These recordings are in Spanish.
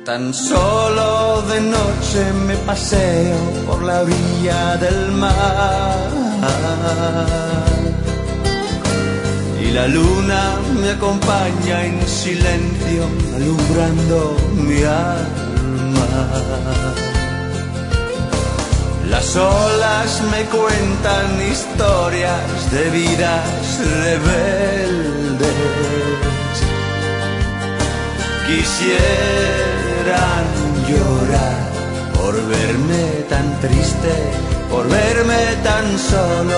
Tan solo de noche me paseo por la orilla del mar y la luna me acompaña en silencio, alumbrando mi alma. Las olas me cuentan historias de vidas rebeldes. Quisieran llorar por verme tan triste, por verme tan solo.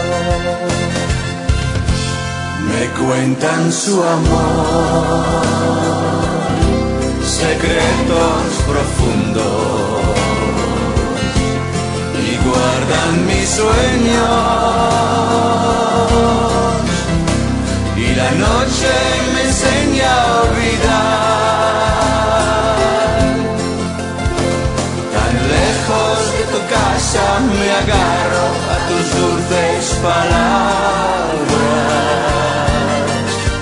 Me cuentan su amor, secretos profundos, y guardan mis sueños, y la noche me enseña a olvidar. Tan lejos de tu casa me agarro a tus dulces palabras,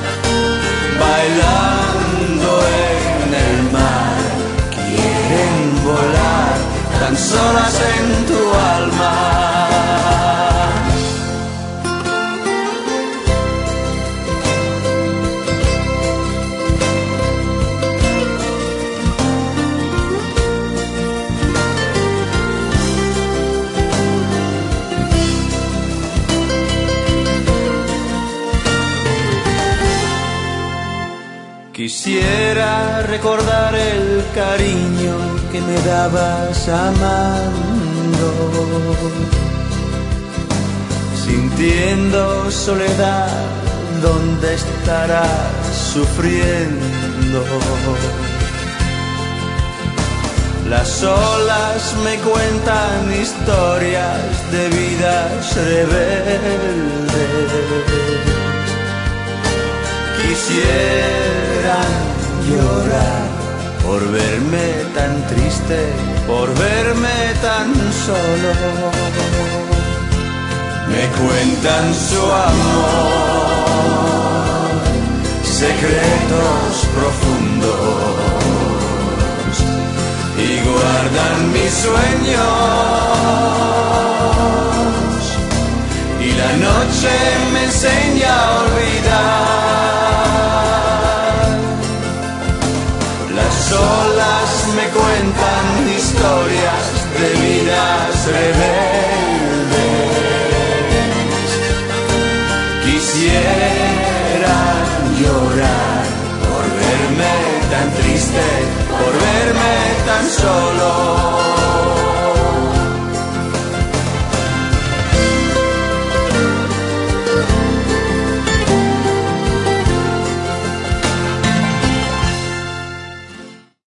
bailando en el mar, quieren volar tan solas en tu alma. Quisiera recordar el cariño que me dabas amando, sintiendo soledad, ¿dónde estarás sufriendo? Las olas me cuentan historias de vidas rebeldes. Quisieran llorar por verme tan triste, por verme tan solo. Me cuentan su amor, secretos profundos, y guardan mis sueños, y la noche me enseña a olvidar. Las olas me cuentan historias de vidas rebeldes. Quisieran llorar por verme tan triste, por verme tan solo.